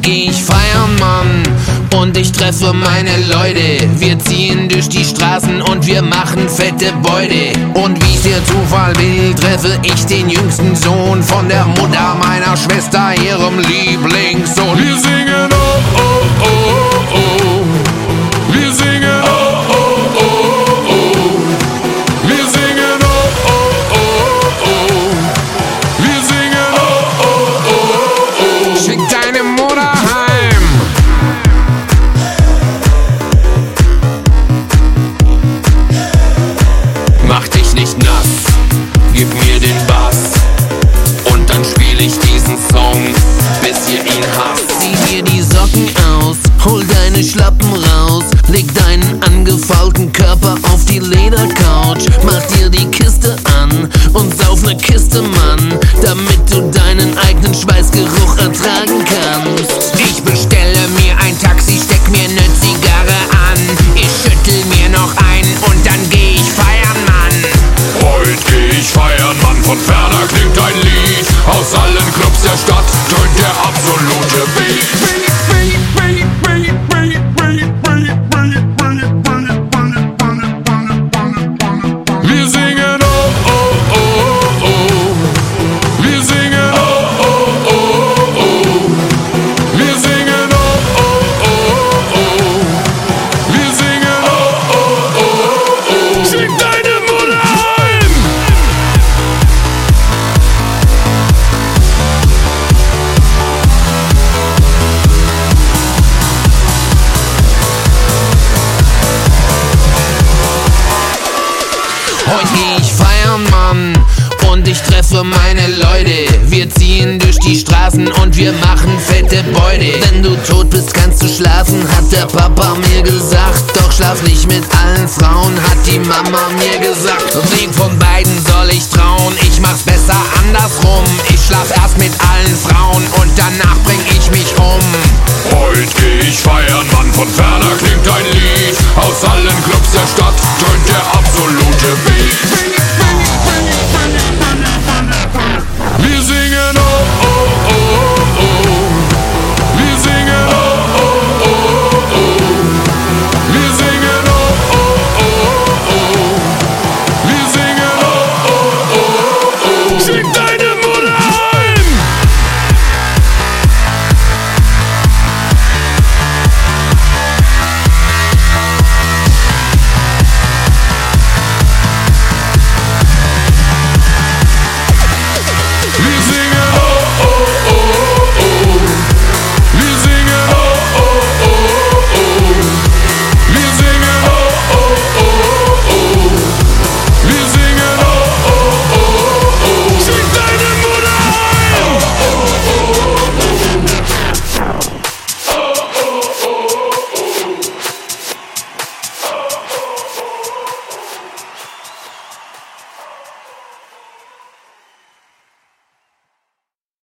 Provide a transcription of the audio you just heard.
Heute geh ich feiern, Mann, und ich treffe meine Leute. Wir ziehen durch die Straßen und wir machen fette Beute. Und wie's der Zufall will, treffe ich den jüngsten Sohn von der Mutter meiner Schwester, ihrem Lieblingssohn. Wir singen oh, oh, oh, oh, oh. Wir singen oh, oh, oh, oh. Wir singen oh, oh, oh, oh. Wir singen oh, oh, oh, oh. Schick deine Mutter heim. Mach dich nicht nass, gib mir den Bass und dann spiel ich diesen Song, bis ihr ihn hasst. Zieh dir die Socken aus, hol deine Schlappen raus, leg deinen angefaulten Körper auf die Ledercouch, mach dir die Kiste an und sauf ne Kiste, Mann, damit du deinen eigenen Schweißgeruch ertragen kannst. Ich bestelle mir ein Taxi, steck mir ne Zigarre an, ich schüttel mir noch ein und dann geh ich feiern, Mann. Heute geh ich feiern, Mann, von ferner klingt ein Lied. Aus allen Clubs der Stadt tönt der absolute Beat. Wir singen oh, oh, oh, oh. Wir singen oh, oh, oh, oh. Wir singen oh, oh, oh, oh. Wir singen oh, oh, oh, oh. Schick deine Mutter heim! Heute geh ich feiern, Mann, und ich treffe meine Leute. Wir ziehen durch die Straßen und wir machen fette Beute. Wenn du tot bist, kannst du schlafen, hat der Papa mir gesagt. Doch schlaf nicht mit allen Frauen, hat die Mama mir gesagt. Wem von beiden soll ich trauen? Ich mach's besser andersrum. Ich schlaf erst mit allen Frauen und danach bring ich mich um. Heute geh ich feiern, Mann, von ferner klingt ein Lied. Aus allen Clubs der Stadt tönt der absolute Beat.